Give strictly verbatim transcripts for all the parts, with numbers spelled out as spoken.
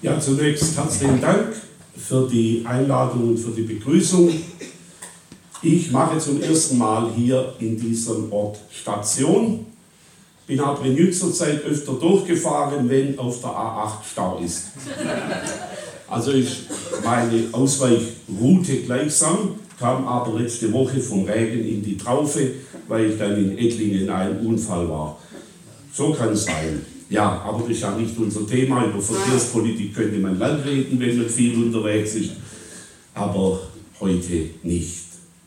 Ja, zunächst herzlichen Dank für die Einladung und für die Begrüßung. Ich mache zum ersten Mal hier in diesem Ort Station. Bin aber in jüngster Zeit öfter durchgefahren, wenn auf der A acht Stau ist. Also ist meine Ausweichroute gleichsam, kam aber letzte Woche vom Regen in die Traufe, weil dann in Ettlingen ein Unfall war. So kann es sein. Ja, aber das ist ja nicht unser Thema. Über Verkehrspolitik könnte man lang reden, wenn man viel unterwegs ist, aber heute nicht.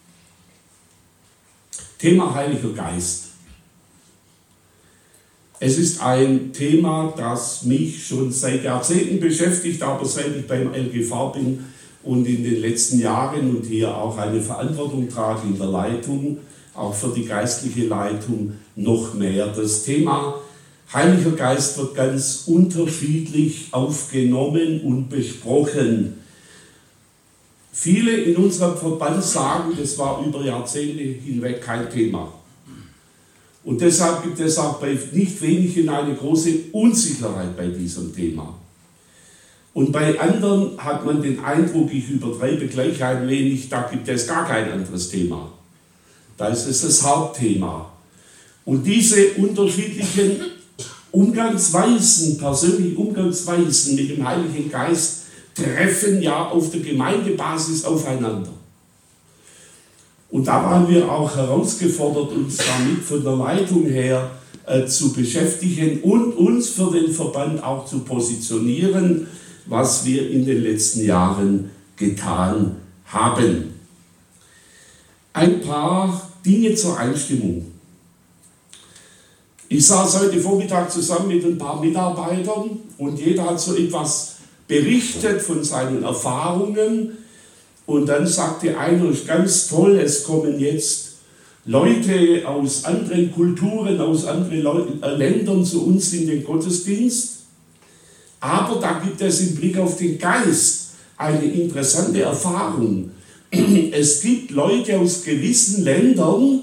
Thema Heiliger Geist. Es ist ein Thema, das mich schon seit Jahrzehnten beschäftigt, aber seit ich beim L G V bin und in den letzten Jahren und hier auch eine Verantwortung trage in der Leitung, auch für die geistliche Leitung, noch mehr. Das Thema Heiliger Geist wird ganz unterschiedlich aufgenommen und besprochen. Viele in unserem Verband sagen, das war über Jahrzehnte hinweg kein Thema. Und deshalb gibt es auch bei nicht wenigen eine große Unsicherheit bei diesem Thema. Und bei anderen hat man den Eindruck, ich übertreibe gleich ein wenig, da gibt es gar kein anderes Thema. Da ist es das Hauptthema. Und diese unterschiedlichen Umgangsweisen, persönliche Umgangsweisen mit dem Heiligen Geist treffen ja auf der Gemeindebasis aufeinander. Und da waren wir auch herausgefordert, uns damit von der Leitung her äh, zu beschäftigen und uns für den Verband auch zu positionieren, was wir in den letzten Jahren getan haben. Ein paar Dinge zur Einstimmung. Ich saß heute Vormittag zusammen mit ein paar Mitarbeitern und jeder hat so etwas berichtet von seinen Erfahrungen. Und dann sagte einer, ist ganz toll, es kommen jetzt Leute aus anderen Kulturen, aus anderen Leu- äh, Ländern zu uns in den Gottesdienst. Aber da gibt es im Blick auf den Geist eine interessante Erfahrung. Es gibt Leute aus gewissen Ländern,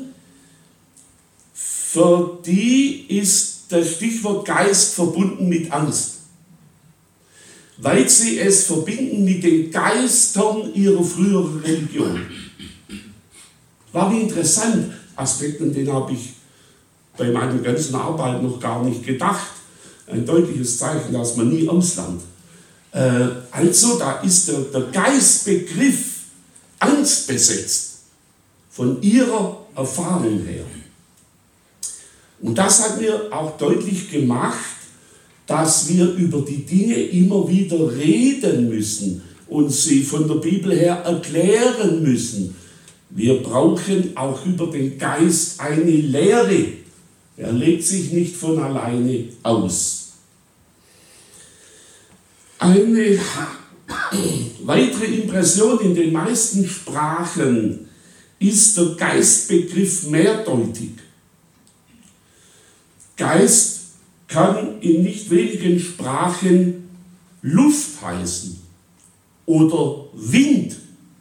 für die ist das Stichwort Geist verbunden mit Angst. Weil sie es verbinden mit den Geistern ihrer früheren Religion. War wie interessant, Aspekt, an den habe ich bei meiner ganzen Arbeit noch gar nicht gedacht. Ein deutliches Zeichen, dass man nie auslernt. Äh, also, da ist der, der Geistbegriff angstbesetzt, von ihrer Erfahrung her. Und das hat mir auch deutlich gemacht, dass wir über die Dinge immer wieder reden müssen und sie von der Bibel her erklären müssen. Wir brauchen auch über den Geist eine Lehre. Er legt sich nicht von alleine aus. Eine weitere Impression in den meisten Sprachen ist der Geistbegriff mehrdeutig. Geist kann in nicht wenigen Sprachen Luft heißen oder Wind.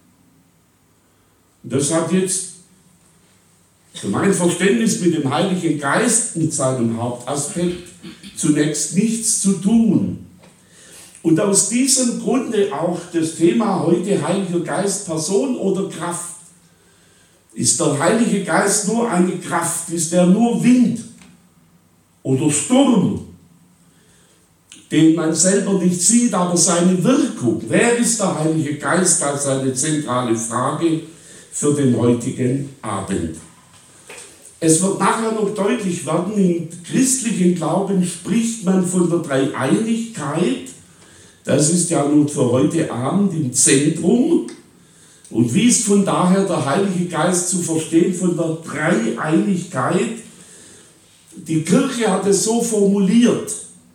Das hat jetzt für mein Verständnis mit dem Heiligen Geist, mit seinem Hauptaspekt, zunächst nichts zu tun. Und aus diesem Grunde auch das Thema heute Heiliger Geist, Person oder Kraft. Ist der Heilige Geist nur eine Kraft? Ist er nur Wind oder Sturm, den man selber nicht sieht, aber seine Wirkung? Wer ist der Heilige Geist als eine zentrale Frage für den heutigen Abend? Es wird nachher noch deutlich werden, im christlichen Glauben spricht man von der Dreieinigkeit. Das ist ja nun für heute Abend im Zentrum. Und wie ist von daher der Heilige Geist zu verstehen von der Dreieinigkeit? Die Kirche hat es so formuliert: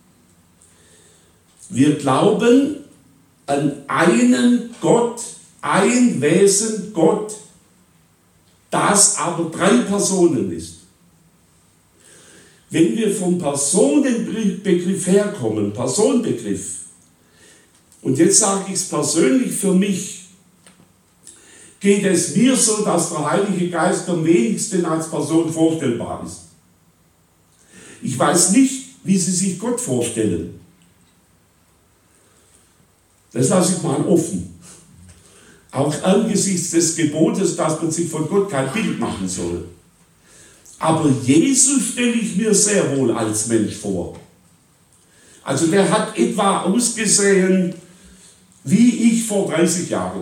Wir glauben an einen Gott, ein Wesen Gott, das aber drei Personen ist. Wenn wir vom Personenbegriff herkommen, Personenbegriff, und jetzt sage ich es persönlich für mich, geht es mir so, dass der Heilige Geist am wenigsten als Person vorstellbar ist. Ich weiß nicht, wie Sie sich Gott vorstellen. Das lasse ich mal offen. Auch angesichts des Gebotes, dass man sich von Gott kein Bild machen soll. Aber Jesus stelle ich mir sehr wohl als Mensch vor. Also der hat etwa ausgesehen wie ich vor dreißig Jahren.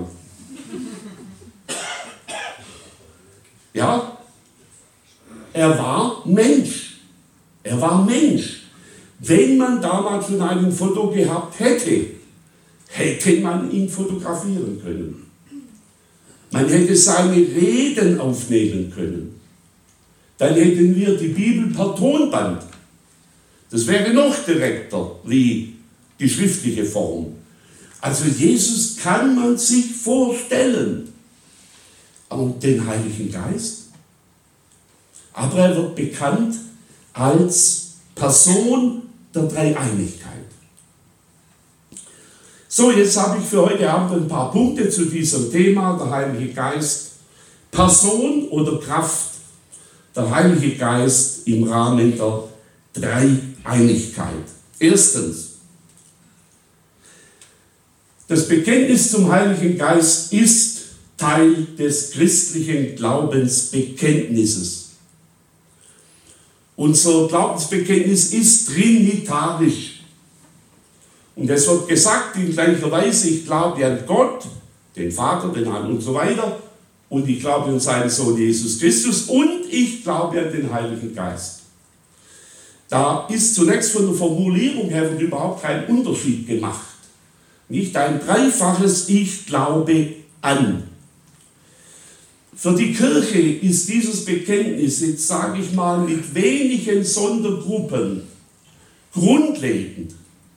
Ja, er war Mensch. Er war Mensch. Wenn man damals schon ein Foto gehabt hätte, hätte man ihn fotografieren können. Man hätte seine Reden aufnehmen können. Dann hätten wir die Bibel per Tonband. Das wäre noch direkter wie die schriftliche Form. Also Jesus kann man sich vorstellen. Und den Heiligen Geist. Aber er wird bekannt als Person der Dreieinigkeit. So, jetzt habe ich für heute Abend ein paar Punkte zu diesem Thema, der Heilige Geist. Person oder Kraft, der Heilige Geist im Rahmen der Dreieinigkeit. Erstens, das Bekenntnis zum Heiligen Geist ist Teil des christlichen Glaubensbekenntnisses. Unser Glaubensbekenntnis ist trinitarisch. Und es wird gesagt in gleicher Weise, ich glaube an Gott, den Vater, den Herrn und so weiter, und ich glaube an seinen Sohn Jesus Christus und ich glaube an den Heiligen Geist. Da ist zunächst von der Formulierung her wird überhaupt kein Unterschied gemacht. Nicht ein dreifaches Ich glaube an. Für die Kirche ist dieses Bekenntnis, jetzt sage ich mal, mit wenigen Sondergruppen grundlegend.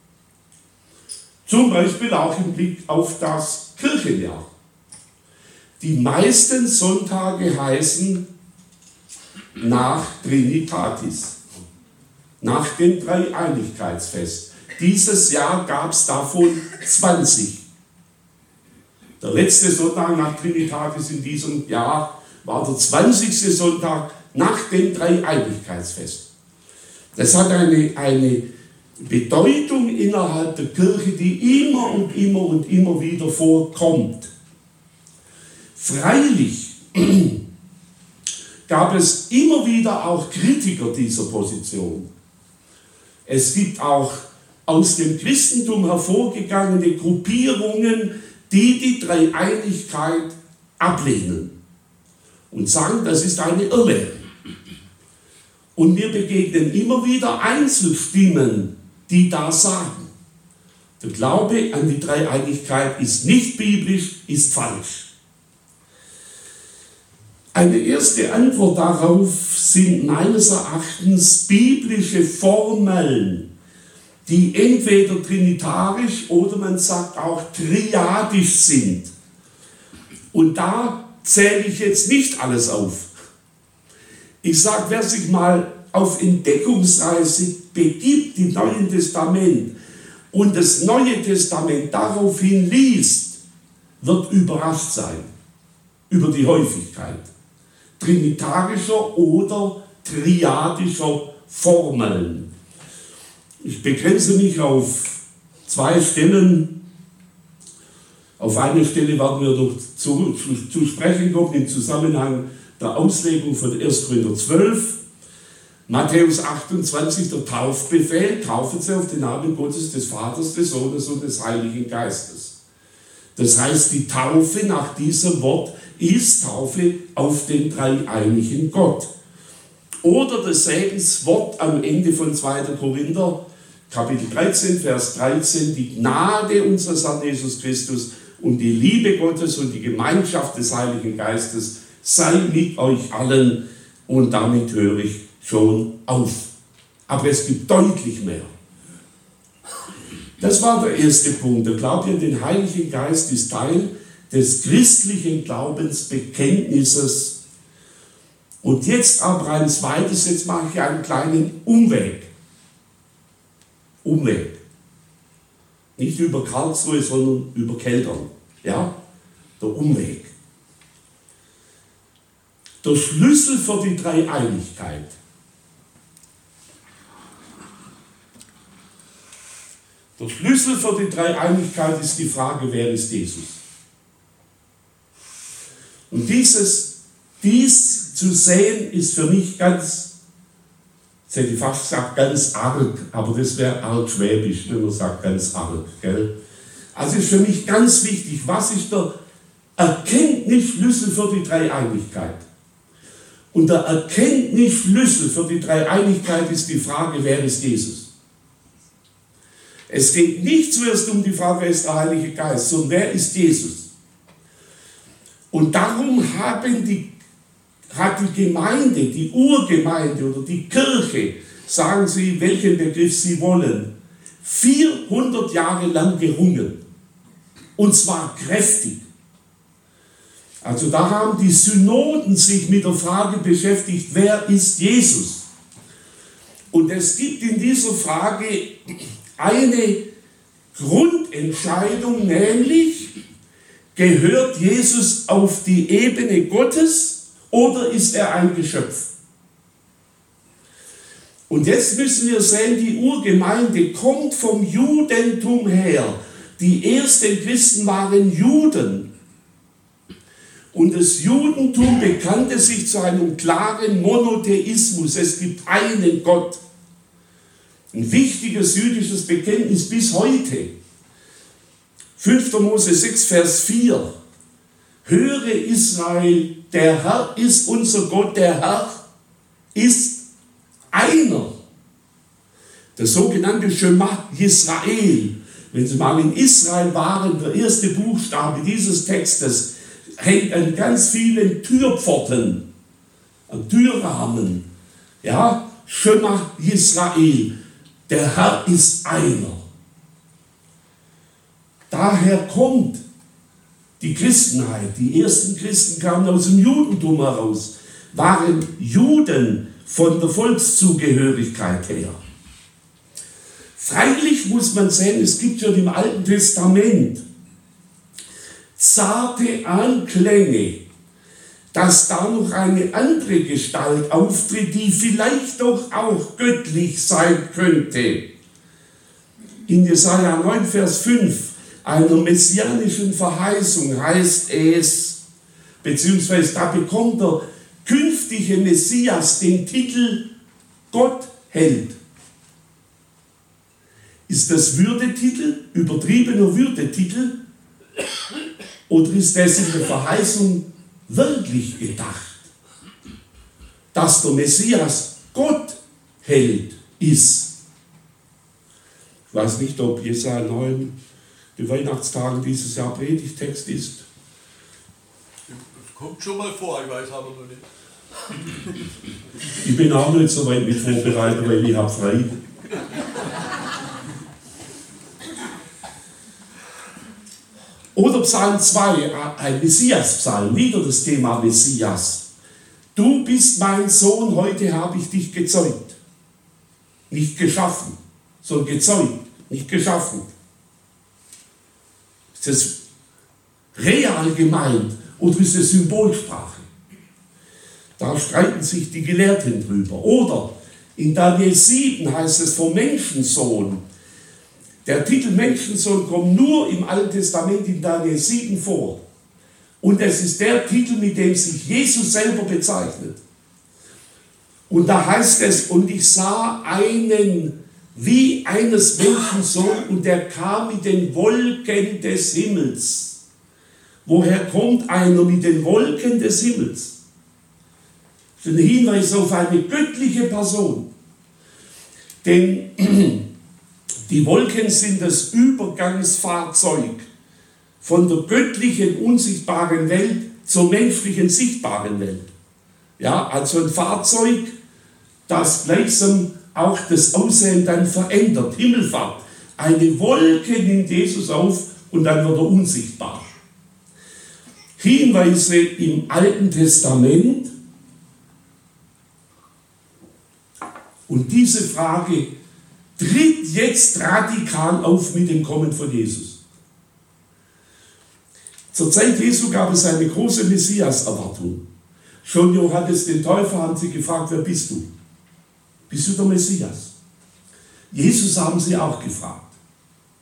Zum Beispiel auch im Blick auf das Kirchenjahr. Die meisten Sonntage heißen nach Trinitatis, nach dem Dreieinigkeitsfest. Dieses Jahr gab es davon zwanzig. Der letzte Sonntag nach Trinitatis in diesem Jahr war der zwanzigste Sonntag nach dem Dreieinigkeitsfest. Das hat eine, eine Bedeutung innerhalb der Kirche, die immer und immer und immer wieder vorkommt. Freilich gab es immer wieder auch Kritiker dieser Position. Es gibt auch aus dem Christentum hervorgegangene Gruppierungen, die die Dreieinigkeit ablehnen und sagen, das ist eine Irrlehre. Und mir begegnen immer wieder Einzelstimmen, die da sagen, der Glaube an die Dreieinigkeit ist nicht biblisch, ist falsch. Eine erste Antwort darauf sind meines Erachtens biblische Formeln, die entweder trinitarisch oder man sagt auch triadisch sind. Und da zähle ich jetzt nicht alles auf. Ich sage, wer sich mal auf Entdeckungsreise begibt im Neuen Testament und das Neue Testament daraufhin liest, wird überrascht sein über die Häufigkeit trinitarischer oder triadischer Formeln. Ich begrenze mich auf zwei Stellen. Auf eine Stelle werden wir noch zu, zu, zu sprechen kommen im Zusammenhang der Auslegung von erster Korinther zwölf. Matthäus achtundzwanzig, der Taufbefehl, taufen Sie auf den Namen Gottes, des Vaters, des Sohnes und des Heiligen Geistes. Das heißt, die Taufe nach diesem Wort ist Taufe auf den dreieinigen Gott. Oder das Segenswort am Ende von zweiter Korinther, Kapitel dreizehn, Vers dreizehn, die Gnade unseres Herrn Jesus Christus und die Liebe Gottes und die Gemeinschaft des Heiligen Geistes sei mit euch allen, und damit höre ich schon auf. Aber es gibt deutlich mehr. Das war der erste Punkt. Der Glaube an den Heiligen Geist ist Teil des christlichen Glaubensbekenntnisses. Und jetzt aber ein zweites, jetzt mache ich einen kleinen Umweg. Umweg. Nicht über Karlsruhe, sondern über Keltern. Ja? Der Umweg. Der Schlüssel für die Dreieinigkeit. Der Schlüssel für die Dreieinigkeit ist die Frage, wer ist Jesus? Und dieses, dies zu sehen, ist für mich ganz, jetzt hätte ich fast gesagt, ganz arg, aber das wäre arg schwäbisch, wenn man sagt ganz arg, gell? Also ist für mich ganz wichtig, was ist der Erkenntnisschlüssel für die Dreieinigkeit? Und der Erkenntnisschlüssel für die Dreieinigkeit ist die Frage, wer ist Jesus? Es geht nicht zuerst um die Frage, wer ist der Heilige Geist, sondern wer ist Jesus? Und darum haben die, hat die Gemeinde, die Urgemeinde oder die Kirche, sagen Sie, welchen Begriff Sie wollen, vierhundert Jahre lang gerungen. Und zwar kräftig. Also da haben die Synoden sich mit der Frage beschäftigt, wer ist Jesus? Und es gibt in dieser Frage eine Grundentscheidung, nämlich, gehört Jesus auf die Ebene Gottes oder ist er ein Geschöpf? Und jetzt müssen wir sehen, die Urgemeinde kommt vom Judentum her. Die ersten Christen waren Juden. Und das Judentum bekannte sich zu einem klaren Monotheismus. Es gibt einen Gott. Ein wichtiges jüdisches Bekenntnis bis heute. fünfter Mose sechs, Vers vier. Höre Israel, der Herr ist unser Gott, der Herr ist einer. Das sogenannte Shema Yisrael. Wenn Sie mal in Israel waren, der erste Buchstabe dieses Textes hängt an ganz vielen Türpforten, an Türrahmen. Ja, Shema Yisrael. Der Herr ist einer. Daher kommt die Christenheit. Die ersten Christen kamen aus dem Judentum heraus, waren Juden von der Volkszugehörigkeit her. Freilich muss man sehen, es gibt schon im Alten Testament zarte Anklänge, dass da noch eine andere Gestalt auftritt, die vielleicht doch auch göttlich sein könnte. In Jesaja neun, Vers fünf, einer messianischen Verheißung heißt es, beziehungsweise da bekommt der künftige Messias den Titel Gottheld. Ist das Würdetitel, übertriebener Würdetitel, oder ist das in der Verheißung wirklich gedacht, dass der Messias Gottheld ist? Ich weiß nicht, ob Jesaja neun, die Weihnachtstage dieses Jahr Predigtext ist. Das kommt schon mal vor, ich weiß aber noch nicht. Ich bin auch nicht so weit mit vorbereitet, weil ich habe frei. Oder Psalm zwei, ein Messias-Psalm, wieder das Thema Messias. Du bist mein Sohn, heute habe ich dich gezeugt. Nicht geschaffen, sondern gezeugt, nicht geschaffen. Ist das real gemeint oder ist das Symbolsprache? Da streiten sich die Gelehrten drüber. Oder in Daniel sieben heißt es vom Menschensohn. Der Titel Menschensohn kommt nur im Alten Testament in Daniel sieben vor. Und es ist der Titel, mit dem sich Jesus selber bezeichnet. Und da heißt es, und ich sah einen wie eines Menschensohn und der kam mit den Wolken des Himmels. Woher kommt einer mit den Wolken des Himmels? Das ist ein Hinweis auf eine göttliche Person. Denn die Wolken sind das Übergangsfahrzeug von der göttlichen, unsichtbaren Welt zur menschlichen, sichtbaren Welt. Ja, also ein Fahrzeug, das gleichsam auch das Aussehen dann verändert. Himmelfahrt. Eine Wolke nimmt Jesus auf und dann wird er unsichtbar. Hinweise im Alten Testament. Und diese Frage tritt jetzt radikal auf mit dem Kommen von Jesus. Zur Zeit Jesu gab es eine große Messias-Erwartung. Schon Johannes den Täufer haben sie gefragt, wer bist du? Bist du der Messias? Jesus haben sie auch gefragt.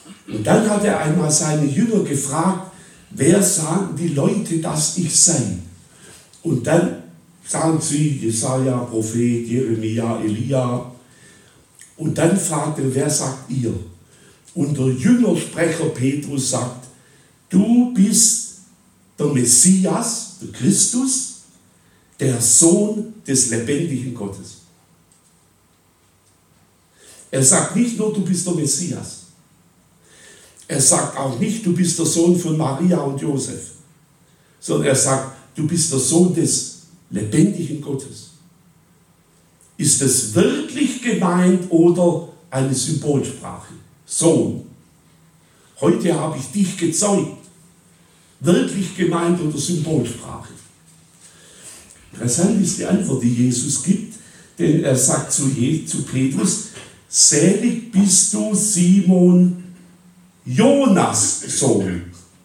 Und dann hat er einmal seine Jünger gefragt, wer sagen die Leute, dass ich sei? Und dann sagen sie, Jesaja, Prophet, Jeremia, Elia. Und dann fragt er, wer sagt ihr? Und der Jüngersprecher Petrus sagt, du bist der Messias, der Christus, der Sohn des lebendigen Gottes. Er sagt nicht nur, du bist der Messias. Er sagt auch nicht, du bist der Sohn von Maria und Josef, sondern er sagt, du bist der Sohn des lebendigen Gottes. Ist es wirklich gemeint oder eine Symbolsprache? Sohn. Heute habe ich dich gezeugt. Wirklich gemeint oder Symbolsprache? Interessant ist die Antwort, die Jesus gibt, denn er sagt zu, zu Petrus, selig bist du, Simon, Jonas Sohn.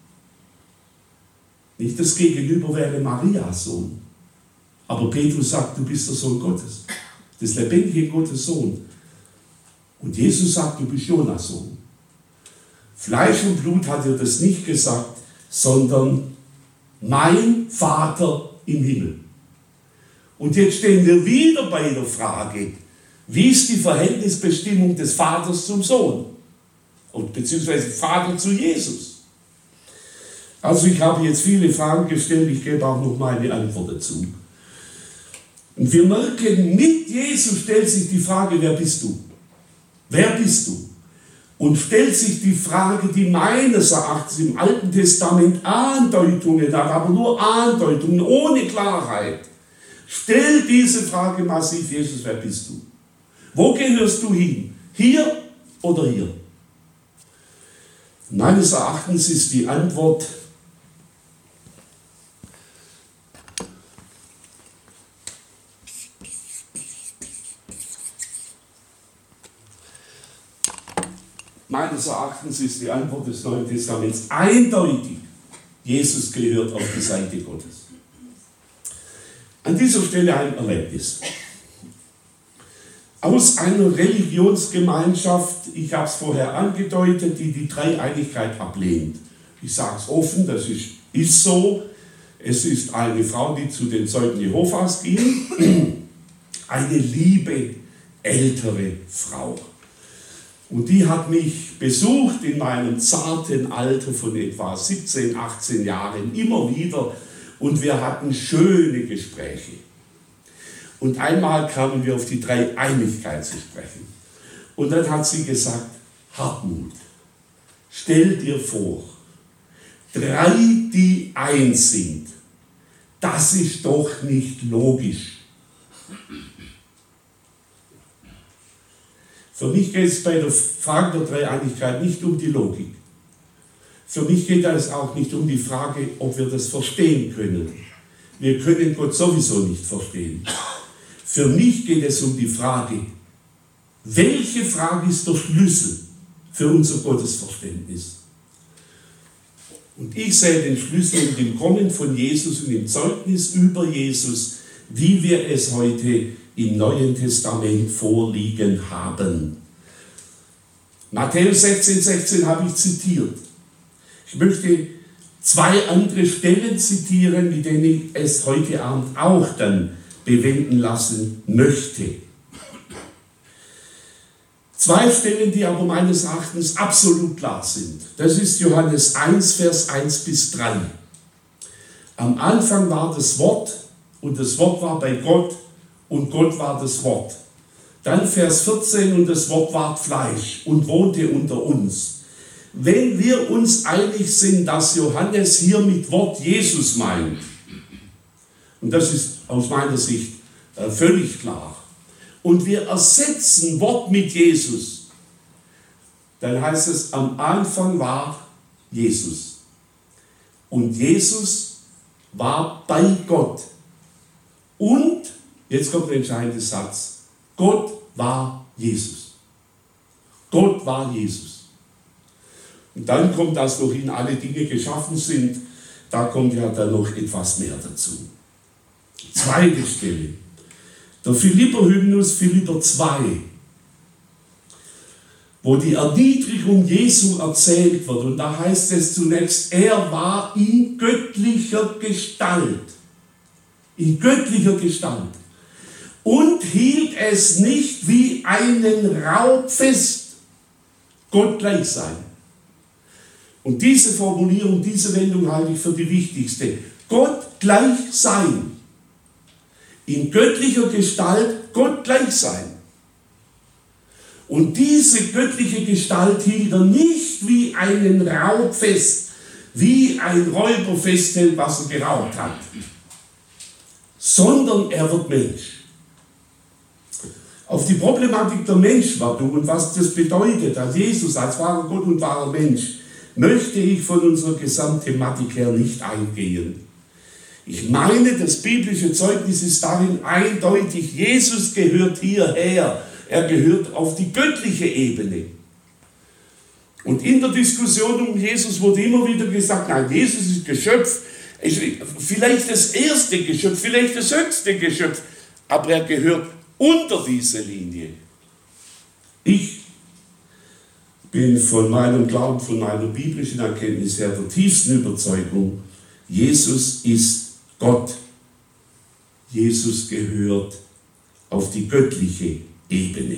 Nicht das Gegenüber wäre Marias Sohn. Aber Petrus sagt, du bist der Sohn Gottes. Des lebendigen Gottes Sohn. Und Jesus sagt, du bist Jonas Sohn. Fleisch und Blut hat er das nicht gesagt, sondern mein Vater im Himmel. Und jetzt stehen wir wieder bei der Frage, wie ist die Verhältnisbestimmung des Vaters zum Sohn? Und beziehungsweise Vater zu Jesus. Also ich habe jetzt viele Fragen gestellt, ich gebe auch noch meine Antwort dazu. Und wir merken, mit Jesus stellt sich die Frage, wer bist du? Wer bist du? Und stellt sich die Frage, die meines Erachtens im Alten Testament Andeutungen hat, aber nur Andeutungen, ohne Klarheit. Stell diese Frage massiv, Jesus, wer bist du? Wo gehörst du hin? Hier oder hier? Meines Erachtens ist die Antwort, meines Erachtens ist die Antwort des Neuen Testaments eindeutig. Jesus gehört auf die Seite Gottes. An dieser Stelle ein Erlebnis. Aus einer Religionsgemeinschaft, ich habe es vorher angedeutet, die die Dreieinigkeit ablehnt. Ich sage es offen, das ist, ist so. Es ist eine Frau, die zu den Zeugen Jehovas ging, eine liebe, ältere Frau. Und die hat mich besucht in meinem zarten Alter von etwa siebzehn, achtzehn Jahren, immer wieder. Und wir hatten schöne Gespräche. Und einmal kamen wir auf die Dreieinigkeit zu sprechen. Und dann hat sie gesagt, Hartmut, stell dir vor, drei, die eins sind, das ist doch nicht logisch. Für mich geht es bei der Frage der Dreieinigkeit nicht um die Logik. Für mich geht es auch nicht um die Frage, ob wir das verstehen können. Wir können Gott sowieso nicht verstehen. Für mich geht es um die Frage, welche Frage ist der Schlüssel für unser Gottesverständnis? Und ich sehe den Schlüssel in dem Kommen von Jesus und im Zeugnis über Jesus, wie wir es heute im Neuen Testament vorliegen haben. Matthäus sechzehn, sechzehn habe ich zitiert. Ich möchte zwei andere Stellen zitieren, mit denen ich es heute Abend auch dann bewenden lassen möchte. Zwei Stellen, die aber meines Erachtens absolut klar sind. Das ist Johannes eins, Vers eins bis drei. Am Anfang war das Wort und das Wort war bei Gott und Gott war das Wort. Dann Vers vierzehn, und das Wort ward Fleisch und wohnte unter uns. Wenn wir uns einig sind, dass Johannes hier mit Wort Jesus meint, und das ist aus meiner Sicht äh, völlig klar, und wir ersetzen Wort mit Jesus, dann heißt es, am Anfang war Jesus. Und Jesus war bei Gott. Und, jetzt kommt der entscheidende Satz, Gott war Jesus. Gott war Jesus. Und dann kommt, dass durch ihn alle Dinge geschaffen sind, da kommt ja dann noch etwas mehr dazu. Zweite Stelle. Der Philipper-Hymnus, Philipper zwei. wo die Erniedrigung Jesu erzählt wird. Und da heißt es zunächst, er war in göttlicher Gestalt. In göttlicher Gestalt. Und hielt es nicht wie einen Raub fest, Gott gleich sein. Und diese Formulierung, diese Wendung halte ich für die wichtigste. Gott gleich sein. In göttlicher Gestalt Gott gleich sein. Und diese göttliche Gestalt hielt er nicht wie einen Raub fest, wie ein Räuber festhält, was er geraubt hat, sondern er wird Mensch. Auf die Problematik der Menschwerdung und was das bedeutet, als Jesus, als wahrer Gott und wahrer Mensch, möchte ich von unserer Gesamtthematik her nicht eingehen. Ich meine, das biblische Zeugnis ist darin eindeutig, Jesus gehört hierher. Er gehört auf die göttliche Ebene. Und in der Diskussion um Jesus wurde immer wieder gesagt, nein, Jesus ist Geschöpf, ist vielleicht das erste Geschöpf, vielleicht das höchste Geschöpf, aber er gehört unter diese Linie. Ich bin von meinem Glauben, von meiner biblischen Erkenntnis her der tiefsten Überzeugung, Jesus ist Gott. Jesus gehört auf die göttliche Ebene.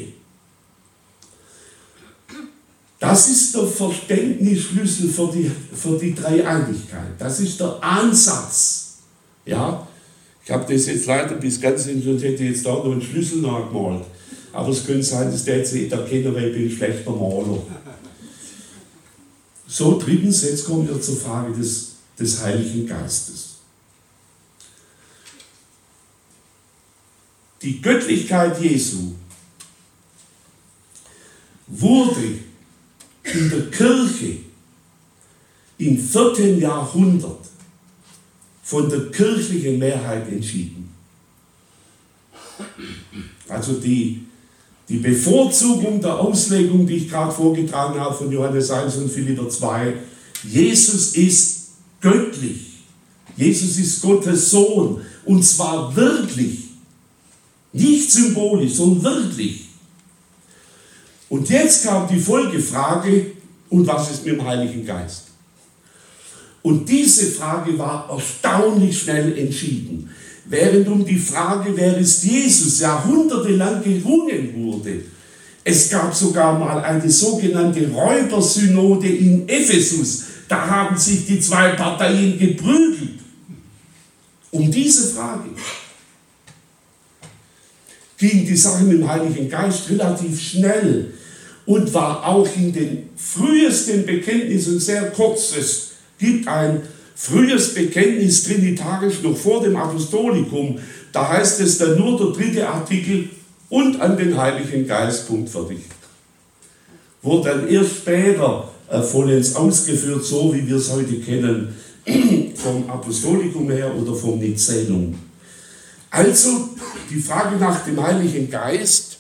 Das ist der Verständnisschlüssel für die, für die Dreieinigkeit. Das ist der Ansatz. Ja? Ich habe das jetzt leider bis ganz hin und hätte jetzt da noch einen Schlüssel nachgemalt. Aber es könnte sein, dass der jetzt nicht erkennen, weil ich bin ein schlechter Maler. So, drittens, jetzt kommen wir zur Frage des, des Heiligen Geistes. Die Göttlichkeit Jesu wurde in der Kirche im vierten Jahrhundert von der kirchlichen Mehrheit entschieden. Also die, die Bevorzugung der Auslegung, die ich gerade vorgetragen habe von Johannes eins und Philipper zwei, Jesus ist göttlich. Jesus ist Gottes Sohn. Und zwar wirklich. Nicht symbolisch, sondern wirklich. Und jetzt kam die Folgefrage, und was ist mit dem Heiligen Geist? Und diese Frage war erstaunlich schnell entschieden. Während um die Frage, wer ist Jesus, jahrhundertelang gerungen wurde. Es gab sogar mal eine sogenannte Räubersynode in Ephesus. Da haben sich die zwei Parteien geprügelt. Um diese Frage ging die Sache mit dem Heiligen Geist relativ schnell und war auch in den frühesten Bekenntnissen sehr kurz. Es gibt ein frühes Bekenntnis trinitarisch noch vor dem Apostolikum. Da heißt es dann nur der dritte Artikel und an den Heiligen Geist, Punkt, fertig. Wurde dann erst später äh, vollends ausgeführt, so wie wir es heute kennen, vom Apostolikum her oder vom Nizänum. Also die Frage nach dem Heiligen Geist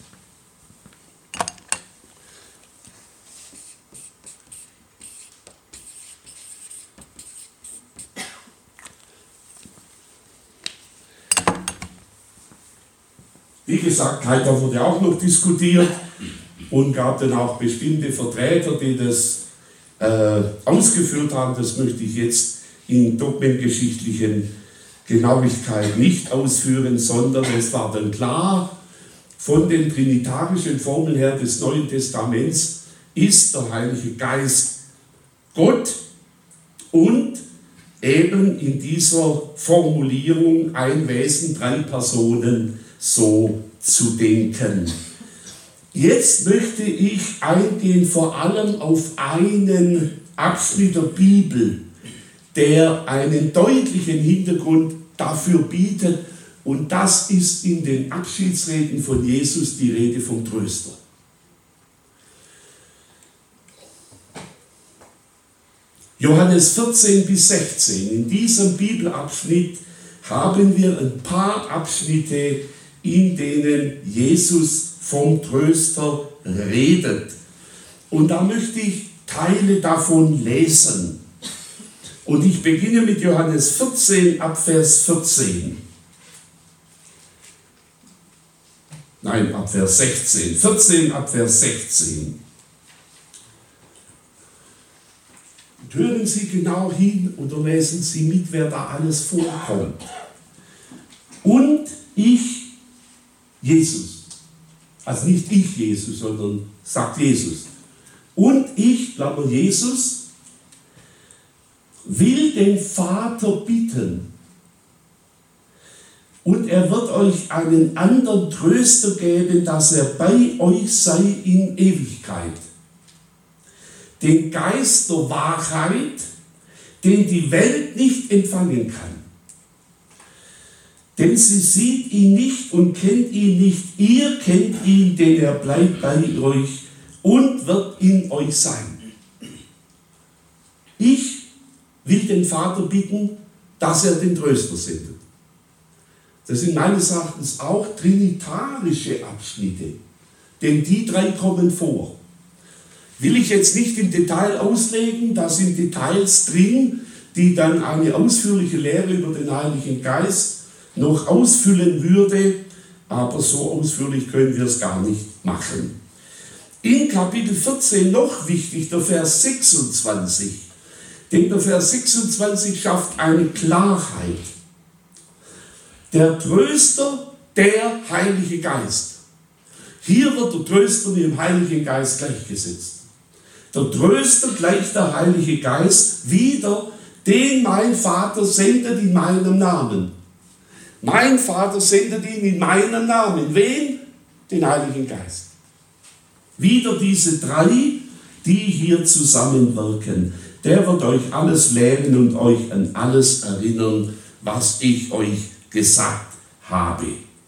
wie gesagt, Heiter wurde auch noch diskutiert und gab dann auch bestimmte Vertreter, die das äh, ausgeführt haben. Das möchte ich jetzt in dogmengeschichtlichen Genauigkeit nicht ausführen, sondern es war dann klar, von den trinitarischen Formeln her des Neuen Testaments ist der Heilige Geist Gott und eben in dieser Formulierung ein Wesen, drei Personen so zu denken. Jetzt möchte ich eingehen vor allem auf einen Abschnitt der Bibel, der einen deutlichen Hintergrund dafür bietet, und das ist in den Abschiedsreden von Jesus die Rede vom Tröster. Johannes vierzehn bis sechzehn, in diesem Bibelabschnitt haben wir ein paar Abschnitte, in denen Jesus vom Tröster redet. Und da möchte ich Teile davon lesen. Und ich beginne mit Johannes vierzehn ab Vers vierzehn. Nein, ab Vers sechzehn. vierzehn ab Vers sechzehn. Und hören Sie genau hin oder lesen Sie mit, wer da alles vorkommt. Und ich, Jesus. Also nicht ich, Jesus, sondern sagt Jesus. Und ich, Klammer Jesus, will den Vater bitten. Und er wird euch einen anderen Tröster geben, dass er bei euch sei in Ewigkeit. Den Geist der Wahrheit, den die Welt nicht empfangen kann. Denn sie sieht ihn nicht und kennt ihn nicht. Ihr kennt ihn, denn er bleibt bei euch und wird in euch sein. Ich will den Vater bitten, dass er den Tröster sendet. Das sind meines Erachtens auch trinitarische Abschnitte, denn die drei kommen vor. Will ich jetzt nicht im Detail auslegen, da sind Details drin, die dann eine ausführliche Lehre über den Heiligen Geist noch ausfüllen würde, aber so ausführlich können wir es gar nicht machen. In Kapitel vierzehn noch wichtig, der Vers sechsundzwanzig. Denn der Vers sechsundzwanzig schafft eine Klarheit. Der Tröster, der Heilige Geist. Hier wird der Tröster mit dem Heiligen Geist gleichgesetzt. Der Tröster gleich der Heilige Geist wieder, den mein Vater sendet in meinem Namen. Mein Vater sendet ihn in meinem Namen. Wen? Den Heiligen Geist. Wieder diese drei, die hier zusammenwirken. Der wird euch alles lehren und euch an alles erinnern, was ich euch gesagt habe.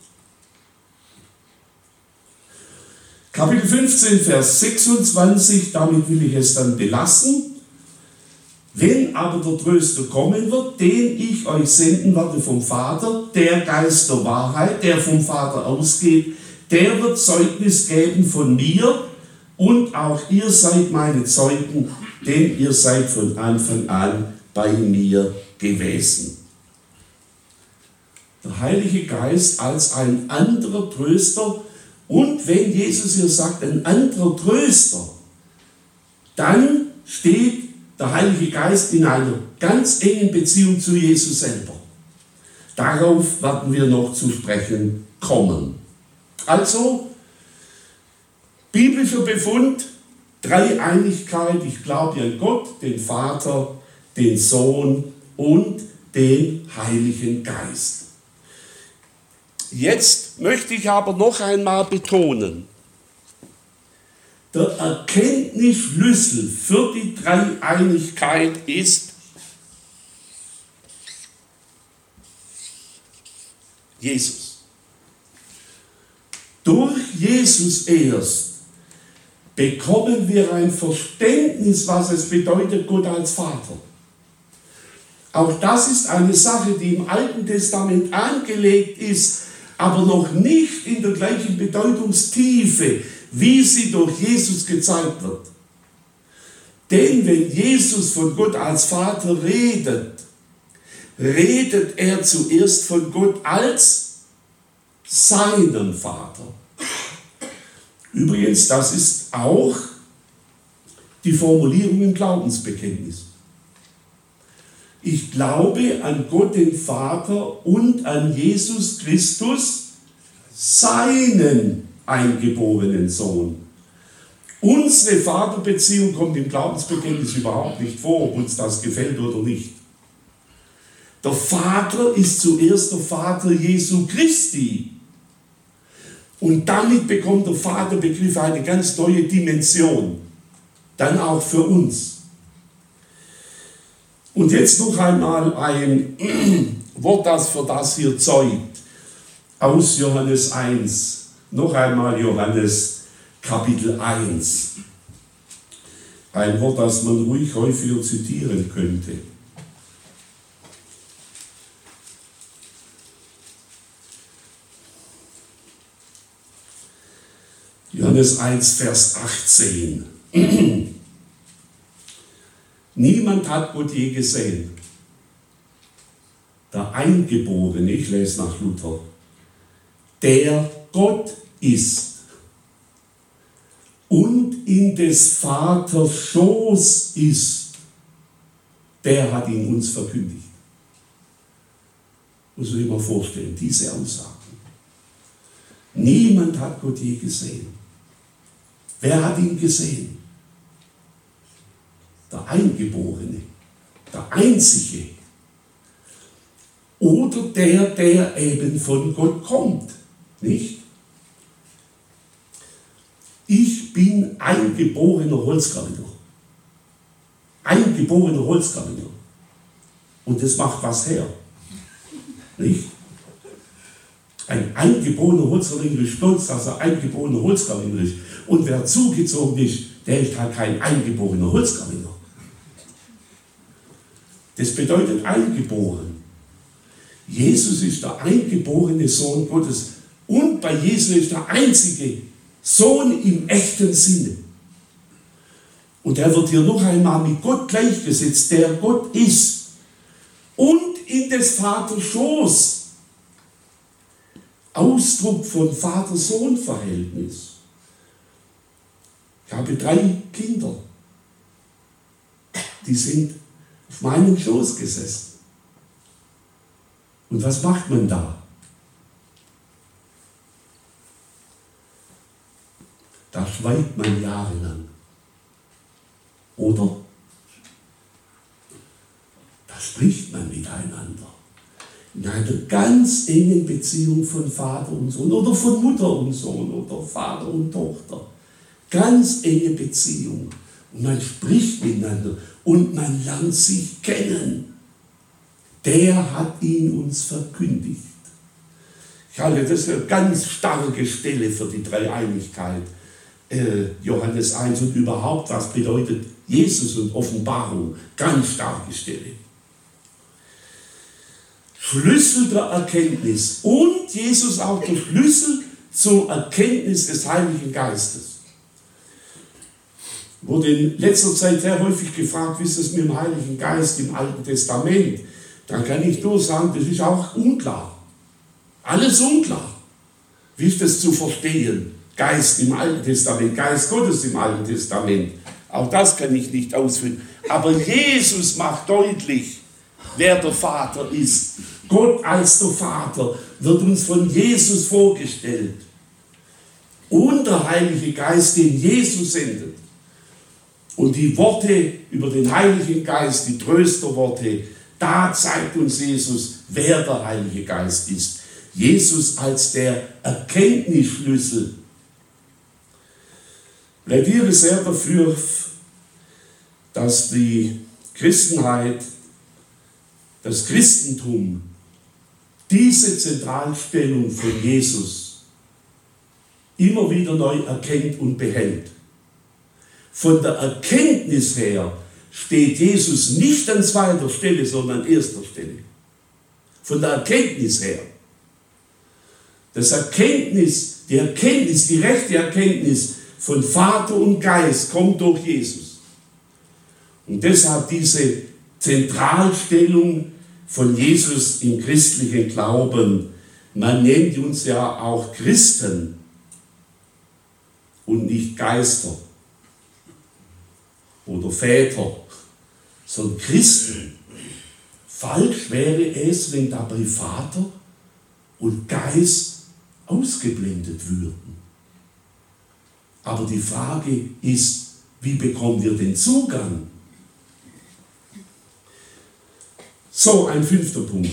Kapitel fünfzehn, Vers sechsundzwanzig, damit will ich es dann belassen. Wenn aber der Tröster kommen wird, den ich euch senden werde vom Vater, der Geist der Wahrheit, der vom Vater ausgeht, der wird Zeugnis geben von mir und auch ihr seid meine Zeugen, denn ihr seid von Anfang an bei mir gewesen. Der Heilige Geist als ein anderer Tröster, und wenn Jesus hier sagt, ein anderer Tröster, dann steht der Heilige Geist in einer ganz engen Beziehung zu Jesus selber. Darauf werden wir noch zu sprechen kommen. Also, biblischer Befund, Dreieinigkeit, ich glaube an Gott, den Vater, den Sohn und den Heiligen Geist. Jetzt möchte ich aber noch einmal betonen, der Erkenntnisschlüssel für die Dreieinigkeit ist Jesus. Durch Jesus erst bekommen wir ein Verständnis, was es bedeutet, Gott als Vater. Auch das ist eine Sache, die im Alten Testament angelegt ist, aber noch nicht in der gleichen Bedeutungstiefe, wie sie durch Jesus gezeigt wird. Denn wenn Jesus von Gott als Vater redet, redet er zuerst von Gott als seinen Vater. Übrigens, das ist auch die Formulierung im Glaubensbekenntnis. Ich glaube an Gott den Vater und an Jesus Christus, seinen eingeborenen Sohn. Unsere Vaterbeziehung kommt im Glaubensbekenntnis überhaupt nicht vor, ob uns das gefällt oder nicht. Der Vater ist zuerst der Vater Jesu Christi. Und damit bekommt der Vaterbegriff eine ganz neue Dimension. Dann auch für uns. Und jetzt noch einmal ein Wort, das für das hier zeugt. Aus Johannes eins. Noch einmal Johannes Kapitel eins. Ein Wort, das man ruhig häufiger zitieren könnte. Johannes eins, Vers achtzehn. Niemand hat Gott je gesehen. Der Eingeborene, ich lese nach Luther, der Gott ist und in des Vaters Schoß ist, der hat ihn uns verkündigt. Muss man sich mal vorstellen, diese Aussagen. Niemand hat Gott je gesehen. Wer hat ihn gesehen? Der Eingeborene, der Einzige. Oder der, der eben von Gott kommt, nicht? Ich bin eingeborener Holzgardiner. Eingeborener Holzgardiner. Und das macht was her. Nicht? Ein eingeborener Holzgardiner ist stolz, dass er eingeborener Holzgardiner ist. Und wer zugezogen ist, der ist halt kein eingeborener Holzgardiner. Das bedeutet eingeboren. Jesus ist der eingeborene Sohn Gottes. Und bei Jesus ist der einzige Sohn im echten Sinne. Und er wird hier noch einmal mit Gott gleichgesetzt, der Gott ist. Und in des Vaters Schoß. Ausdruck von Vater-Sohn-Verhältnis. Ich habe drei Kinder. Die sind auf meinem Schoß gesessen. Und was macht man da? Da schweigt man jahrelang. Oder? Da spricht man miteinander. In einer ganz engen Beziehung von Vater und Sohn oder von Mutter und Sohn oder Vater und Tochter. Ganz enge Beziehung. Und man spricht miteinander und man lernt sich kennen. Der hat ihn uns verkündigt. Ich halte das eine ganz starke Stelle für die Dreieinigkeit. Äh, Johannes eins und überhaupt, was bedeutet Jesus und Offenbarung? Ganz starke Stelle. Schlüssel der Erkenntnis und Jesus auch der Schlüssel zur Erkenntnis des Heiligen Geistes. Wurde in letzter Zeit sehr häufig gefragt, wie ist es mit dem Heiligen Geist im Alten Testament? Dann kann ich nur sagen, das ist auch unklar. Alles unklar. Wie ist das zu verstehen? Geist im Alten Testament, Geist Gottes im Alten Testament. Auch das kann ich nicht ausführen. Aber Jesus macht deutlich, wer der Vater ist. Gott als der Vater wird uns von Jesus vorgestellt. Und der Heilige Geist, den Jesus sendet. Und die Worte über den Heiligen Geist, die Trösterworte, da zeigt uns Jesus, wer der Heilige Geist ist. Jesus als der Erkenntnisschlüssel. Ich plädiere sehr dafür, dass die Christenheit, das Christentum, diese Zentralstellung von Jesus immer wieder neu erkennt und behält. Von der Erkenntnis her steht Jesus nicht an zweiter Stelle, sondern an erster Stelle. Von der Erkenntnis her. Das Erkenntnis, die Erkenntnis, die rechte Erkenntnis von Vater und Geist kommt durch Jesus. Und deshalb diese Zentralstellung von Jesus im christlichen Glauben. Man nennt uns ja auch Christen und nicht Geister oder Väter, sondern Christen. Falsch wäre es, wenn dabei Vater und Geist ausgeblendet würden. Aber die Frage ist, wie bekommen wir den Zugang? So, ein fünfter Punkt.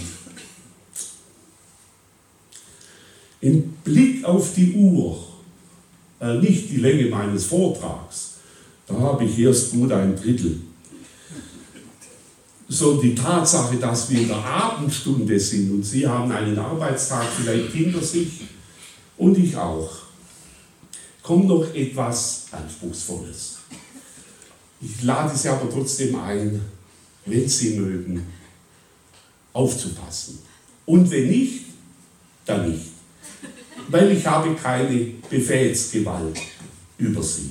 Im Blick auf die Uhr, äh, nicht die Länge meines Vortrags, da habe ich erst gut ein Drittel, sondern die Tatsache, dass wir in der Abendstunde sind und Sie haben einen Arbeitstag vielleicht hinter sich und ich auch, kommt noch etwas Anspruchsvolles. Ich lade Sie aber trotzdem ein, wenn Sie mögen, aufzupassen. Und wenn nicht, dann nicht. Weil ich habe keine Befehlsgewalt über Sie.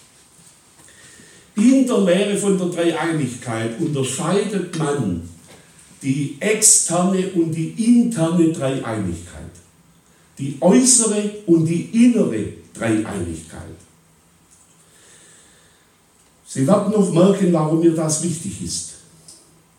In der Lehre von der Dreieinigkeit unterscheidet man die externe und die interne Dreieinigkeit. Die äußere und die innere Dreieinigkeit. Sie werden noch merken, warum mir das wichtig ist.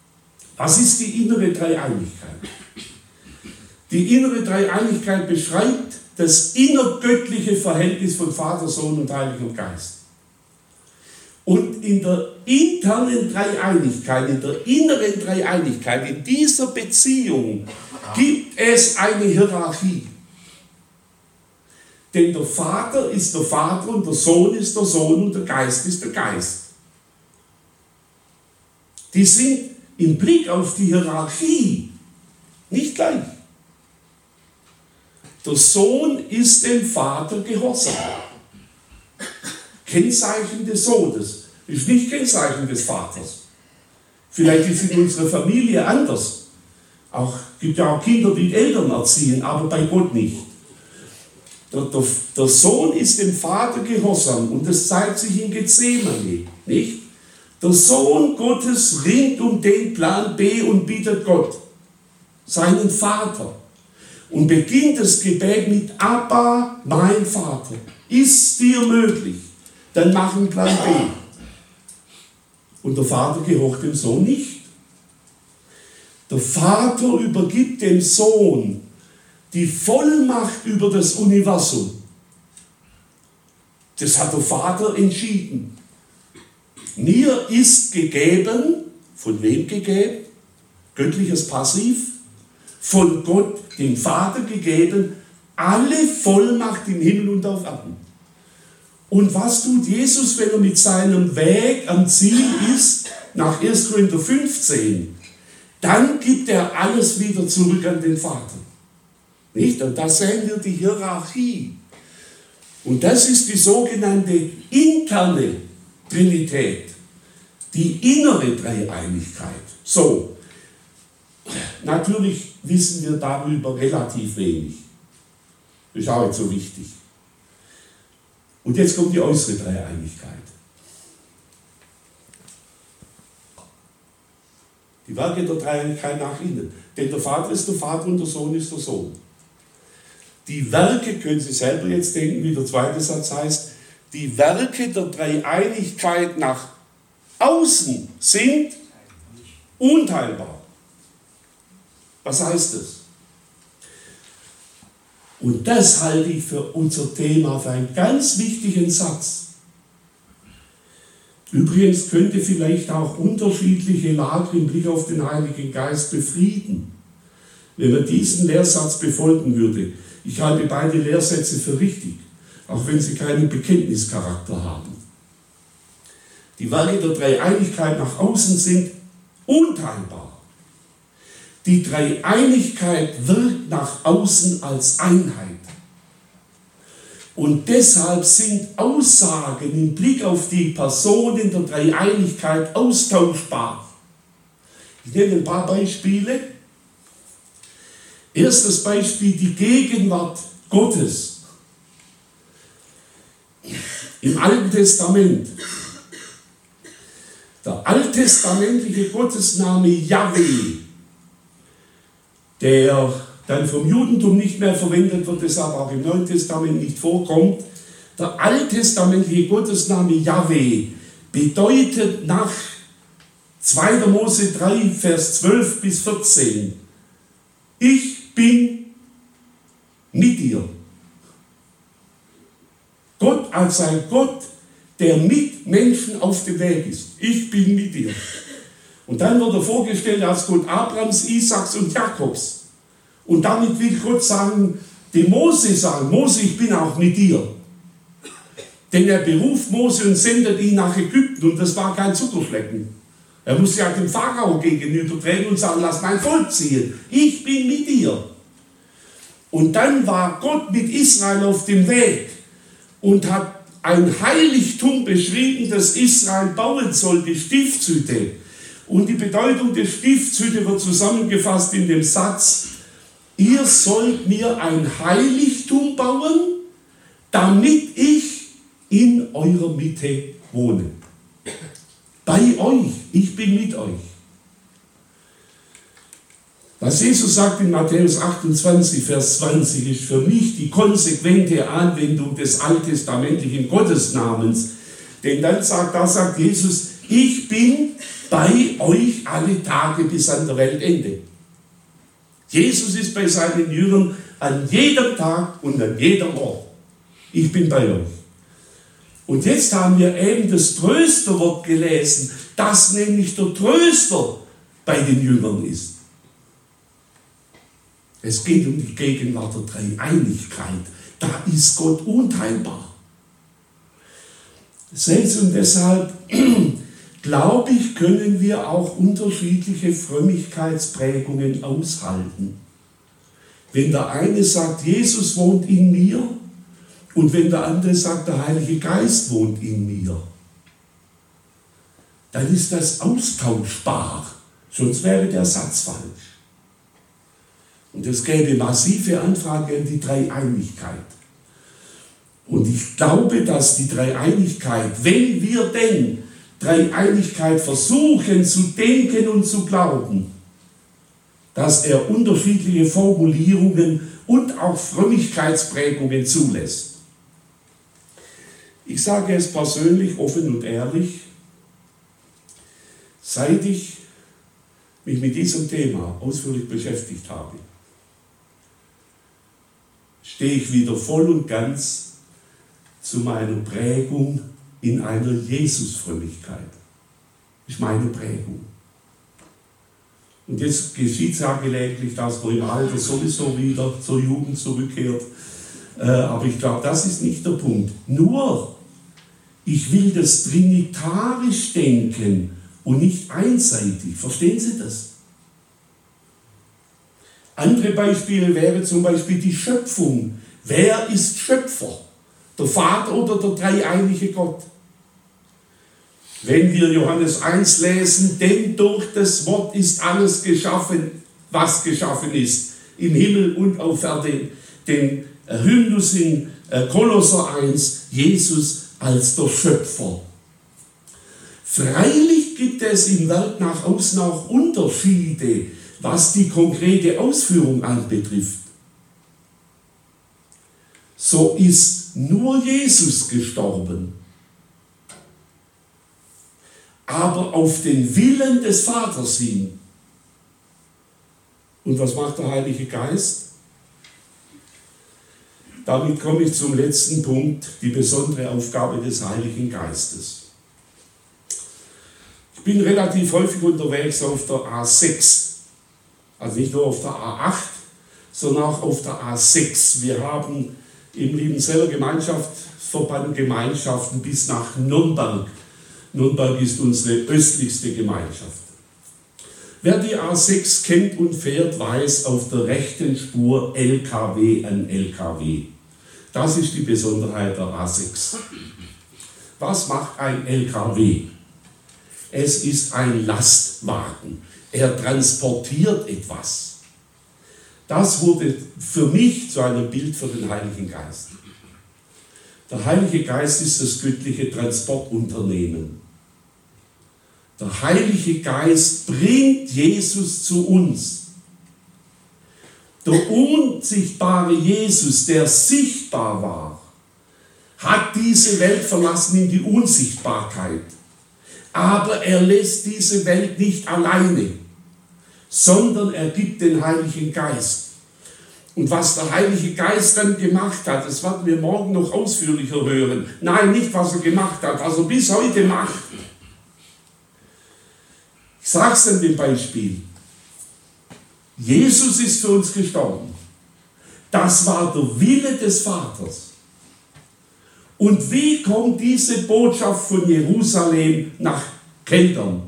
Was ist die innere Dreieinigkeit? Die innere Dreieinigkeit beschreibt das innergöttliche Verhältnis von Vater, Sohn und Heiligem Geist. Und in der internen Dreieinigkeit, in der inneren Dreieinigkeit, in dieser Beziehung gibt es eine Hierarchie. Denn der Vater ist der Vater und der Sohn ist der Sohn und der Geist ist der Geist. Die sind im Blick auf die Hierarchie nicht gleich. Der Sohn ist dem Vater gehorsam. Kennzeichen des Sohnes ist nicht Kennzeichen des Vaters. Vielleicht ist in unserer Familie anders. Auch gibt ja auch Kinder, die Eltern erziehen, aber bei Gott nicht. Der, der, der Sohn ist dem Vater gehorsam und das zeigt sich in Gethsemane, nicht? Der Sohn Gottes ringt um den Plan B und bittet Gott, seinen Vater, und beginnt das Gebet mit Abba, mein Vater, ist dir möglich, dann mach einen Plan B. Und der Vater gehorcht dem Sohn nicht. Der Vater übergibt dem Sohn die Vollmacht über das Universum. Das hat der Vater entschieden. Mir ist gegeben, von wem gegeben? Göttliches Passiv. Von Gott, dem Vater, gegeben, alle Vollmacht im Himmel und auf Erden. Und was tut Jesus, wenn er mit seinem Weg am Ziel ist, nach erster Korinther fünfzehn? Dann gibt er alles wieder zurück an den Vater. Nicht? Und da sehen wir die Hierarchie. Und das ist die sogenannte interne Trinität, die innere Dreieinigkeit. So, natürlich wissen wir darüber relativ wenig. Das ist auch nicht so wichtig. Und jetzt kommt die äußere Dreieinigkeit. Die Werke der Dreieinigkeit nach innen. Denn der Vater ist der Vater und der Sohn ist der Sohn. Die Werke, können Sie selber jetzt denken, wie der zweite Satz heißt, die Werke der Dreieinigkeit nach außen sind unteilbar. Was heißt das? Und das halte ich für unser Thema für einen ganz wichtigen Satz. Übrigens könnte vielleicht auch unterschiedliche Lager im Blick auf den Heiligen Geist befrieden, wenn man diesen Lehrsatz befolgen würde. Ich halte beide Lehrsätze für richtig, auch wenn sie keinen Bekenntnischarakter haben. Die Werke der Dreieinigkeit nach außen sind unteilbar. Die Dreieinigkeit wirkt nach außen als Einheit. Und deshalb sind Aussagen im Blick auf die Personen der Dreieinigkeit austauschbar. Ich nenne ein paar Beispiele. Erstes Beispiel, die Gegenwart Gottes. Im Alten Testament. Der alttestamentliche Gottesname Jahwe, der dann vom Judentum nicht mehr verwendet wird, deshalb auch im Neuen Testament nicht vorkommt. Der alttestamentliche Gottesname Jahwe bedeutet nach zweiter Mose drei, Vers zwölf bis vierzehn, ich bin mit dir. Gott als ein Gott, der mit Menschen auf dem Weg ist. Ich bin mit dir. Und dann wird er vorgestellt als Gott Abrahams, Isaaks und Jakobs. Und damit will Gott sagen, dem Mose sagen, Mose, ich bin auch mit dir. Denn er beruft Mose und sendet ihn nach Ägypten und das war kein Zuckerschlecken. Er musste ja dem Pharao gegenübertreten und sagen, lass mein Volk ziehen. Ich bin mit dir. Und dann war Gott mit Israel auf dem Weg und hat ein Heiligtum beschrieben, das Israel bauen soll, die Stiftshütte. Und die Bedeutung der Stiftshütte wird zusammengefasst in dem Satz, ihr sollt mir ein Heiligtum bauen, damit ich in eurer Mitte wohne. Bei euch, ich bin mit euch. Was Jesus sagt in Matthäus achtundzwanzig, Vers zwanzig, ist für mich die konsequente Anwendung des alttestamentlichen Gottesnamens. Denn dann sagt, da sagt Jesus, ich bin bei euch alle Tage bis an der Weltende. Jesus ist bei seinen Jüngern an jedem Tag und an jedem Ort. Ich bin bei euch. Und jetzt haben wir eben das Trösterwort gelesen, dass nämlich der Tröster bei den Jüngern ist. Es geht um die Gegenwart der Dreieinigkeit. Da ist Gott unteilbar. Seht ihr, und deshalb glaube ich, können wir auch unterschiedliche Frömmigkeitsprägungen aushalten. Wenn der eine sagt, Jesus wohnt in mir, und wenn der andere sagt, der Heilige Geist wohnt in mir, dann ist das austauschbar, sonst wäre der Satz falsch. Und es gäbe massive Anfrage an die Dreieinigkeit. Und ich glaube, dass die Dreieinigkeit, wenn wir denn Dreieinigkeit versuchen zu denken und zu glauben, dass er unterschiedliche Formulierungen und auch Frömmigkeitsprägungen zulässt. Ich sage es persönlich, offen und ehrlich, seit ich mich mit diesem Thema ausführlich beschäftigt habe, stehe ich wieder voll und ganz zu meiner Prägung in einer Jesusfrömmigkeit. Das ist meine Prägung. Und jetzt geschieht es ja gelegentlich, dass man im Alter sowieso wieder zur Jugend zurückkehrt. Äh, aber ich glaube, das ist nicht der Punkt. Nur, ich will das trinitarisch denken und nicht einseitig. Verstehen Sie das? Andere Beispiele wäre zum Beispiel die Schöpfung. Wer ist Schöpfer? Der Vater oder der dreieinige Gott? Wenn wir Johannes eins lesen, denn durch das Wort ist alles geschaffen, was geschaffen ist, im Himmel und auf Erden. Den Hymnus in Kolosser eins, Jesus als der Schöpfer. Freilich gibt es im Werk nach außen auch Unterschiede, was die konkrete Ausführung anbetrifft. So ist nur Jesus gestorben, aber auf den Willen des Vaters hin. Und was macht der Heilige Geist? Damit komme ich zum letzten Punkt, die besondere Aufgabe des Heiligen Geistes. Ich bin relativ häufig unterwegs auf der A sechs, also nicht nur auf der A acht, sondern auch auf der A sechs. Wir haben im Liebenzeller Gemeinschaftsverband Gemeinschaften bis nach Nürnberg. Nürnberg ist unsere östlichste Gemeinschaft. Wer die A sechs kennt und fährt, weiß, auf der rechten Spur L K W an L K W. Das ist die Besonderheit der A sechs. Was macht ein L K W? Es ist ein Lastwagen. Er transportiert etwas. Das wurde für mich zu einem Bild für den Heiligen Geist. Der Heilige Geist ist das göttliche Transportunternehmen. Der Heilige Geist bringt Jesus zu uns. Der unsichtbare Jesus, der sichtbar war, hat diese Welt verlassen in die Unsichtbarkeit. Aber er lässt diese Welt nicht alleine, sondern er gibt den Heiligen Geist. Und was der Heilige Geist dann gemacht hat, das werden wir morgen noch ausführlicher hören. Nein, nicht was er gemacht hat, was er bis heute macht. Ich sage es an dem Beispiel. Jesus ist für uns gestorben. Das war der Wille des Vaters. Und wie kommt diese Botschaft von Jerusalem nach Keldern?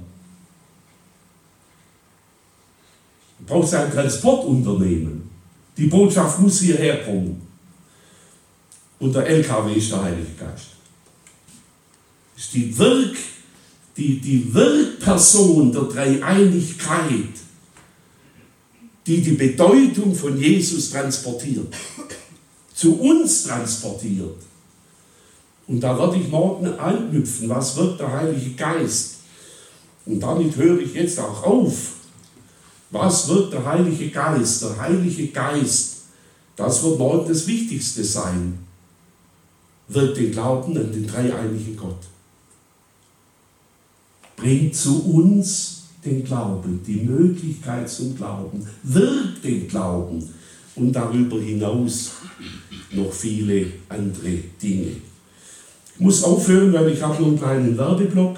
Du brauchst ein Transportunternehmen. Die Botschaft muss hierher kommen. Und der L K W ist der Heilige Geist. Das ist die Wirk, die, die Wirkperson der Dreieinigkeit, die die Bedeutung von Jesus transportiert, zu uns transportiert. Und da werde ich morgen anknüpfen, was wirkt der Heilige Geist. Und damit höre ich jetzt auch auf. Was wirkt der Heilige Geist? Der Heilige Geist, das wird morgen das Wichtigste sein, wirkt den Glauben an den dreieinigen Gott. bringt zu uns den Glauben, die Möglichkeit zum Glauben, wirkt den Glauben und darüber hinaus noch viele andere Dinge. Ich muss aufhören, weil ich habe nur einen kleinen Werbeblock.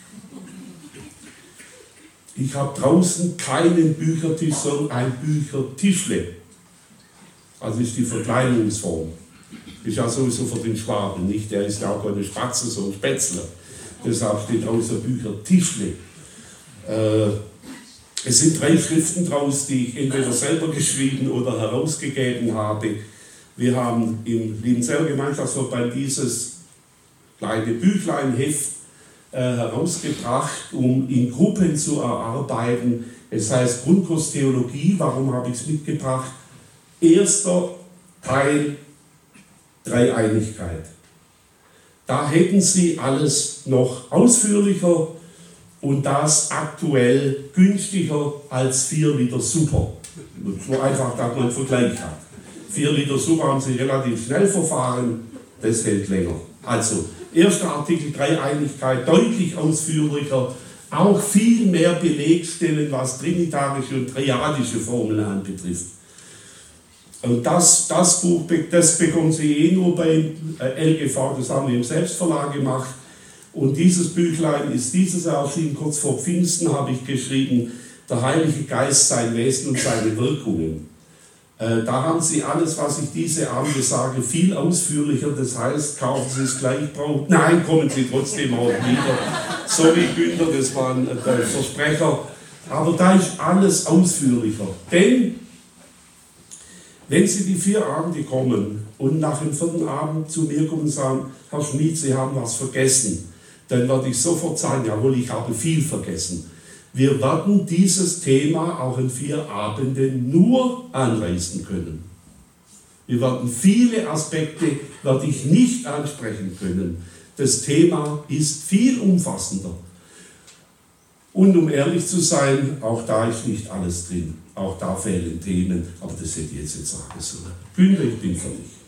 Ich habe draußen keinen Büchertisch, sondern ein Büchertischle. Also ist die Verkleinerungsform. Ist ja sowieso für den Schwaben, nicht? Der ist ja auch keine Spatze, sondern Spätzle. Deshalb steht draußen Büchertischle. Äh, es sind drei Schriften draus, die ich entweder selber geschrieben oder herausgegeben habe. Wir haben im Liebenzeller Gemeinschaftsverband dieses kleine Büchlein-Heft äh, herausgebracht, um in Gruppen zu erarbeiten. Es heißt Grundkurstheologie. Warum habe ich es mitgebracht? Erster Teil, Dreieinigkeit. Da hätten Sie alles noch ausführlicher und das aktuell günstiger als vier Liter Super. So einfach, dass man einen Vergleich hat. vier Liter Super haben Sie relativ schnell verfahren, das hält länger. Also, erster Artikel Dreieinigkeit, deutlich ausführlicher, auch viel mehr Belegstellen, was trinitarische und triadische Formeln anbetrifft. Und das, das Buch, das bekommen Sie eh nur beim L G V, das haben wir im Selbstverlag gemacht. Und dieses Büchlein ist dieses Jahr erschienen, kurz vor Pfingsten habe ich geschrieben, der Heilige Geist, sein Wesen und seine Wirkungen. Äh, da haben Sie alles, was ich diese Abende sage, viel ausführlicher. Das heißt, kaufen Sie es gleich, brauchen. Nein, kommen Sie trotzdem auch wieder. Sorry, Günther, das war ein äh, Versprecher. Aber da ist alles ausführlicher. Denn wenn Sie die vier Abende kommen und nach dem vierten Abend zu mir kommen und sagen, Herr Schmid, Sie haben was vergessen, dann werde ich sofort sagen, jawohl, ich habe viel vergessen. Wir werden dieses Thema auch in vier Abenden nur anreißen können. Wir werden viele Aspekte, werde ich nicht ansprechen können. Das Thema ist viel umfassender. Und um ehrlich zu sein, auch da ist nicht alles drin. Auch da fehlen Themen, aber das hätte ich jetzt nicht sagen sollen. Günther, ich bin fertig.